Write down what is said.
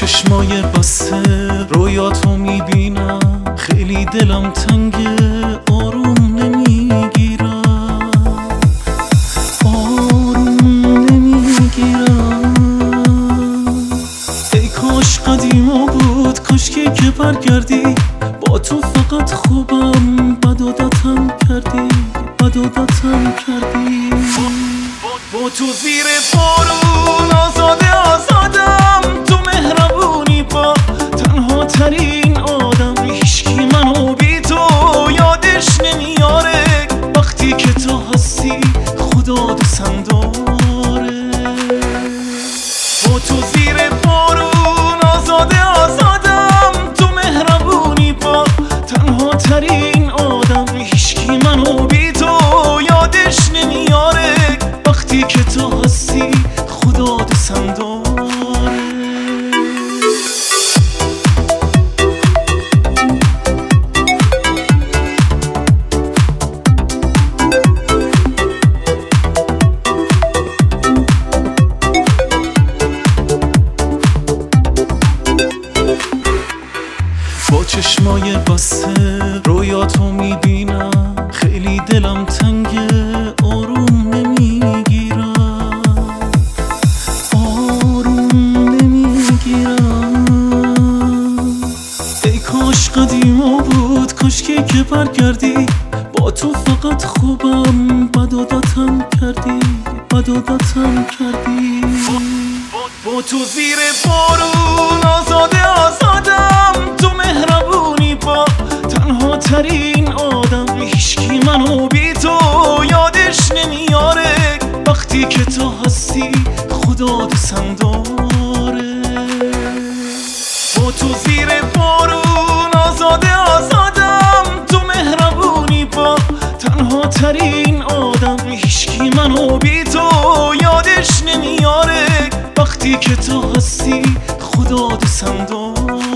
چشمای بسته رویاتو میبینم، خیلی دلم تنگه آروم نمیگیرم، آروم نمیگیرم. ای کاش قدیما بود، کاش که برگردی، با تو فقط خوبم، بد عادتم کردی، بد عادتم کردی. با تو زیر بارون آزاده آزادم، تو مهربونی با تنها ترین آدم. هیچکی منو بی تو یادش نمیاره، وقتی که تو هستی خدا دوستم داره. با تو زیر بارون آزاده آزادم، تو مهربونی با تنها ترین آدم. هیچکی منو بی تو یادش نمیاره، وقتی که تو هستی خدا دوستم داره. با چشمای بسته رویاتو میبینم، خیلی دلم تنگه آروم نمیگیرم، آروم نمیگیرم. ای کاش قدیما بود، کاش که برگردی، با تو فقط خوبم، بد عادتم کردی، بد عادتم کردی. با تو زیر بارون آزاده آزادم، تو مهربونی با تنها ترین آدم. هیچکی منو بی تو یادش نمیاره، وقتی که تو هستی خدا دوستم داره. با تو زیر بارون آزاده آزادم، تو مهربونی با تنها ترین آدم. هیچکی منو بی تو یادش نمیاره، وقتی که تو هستی خدا دوستم داره.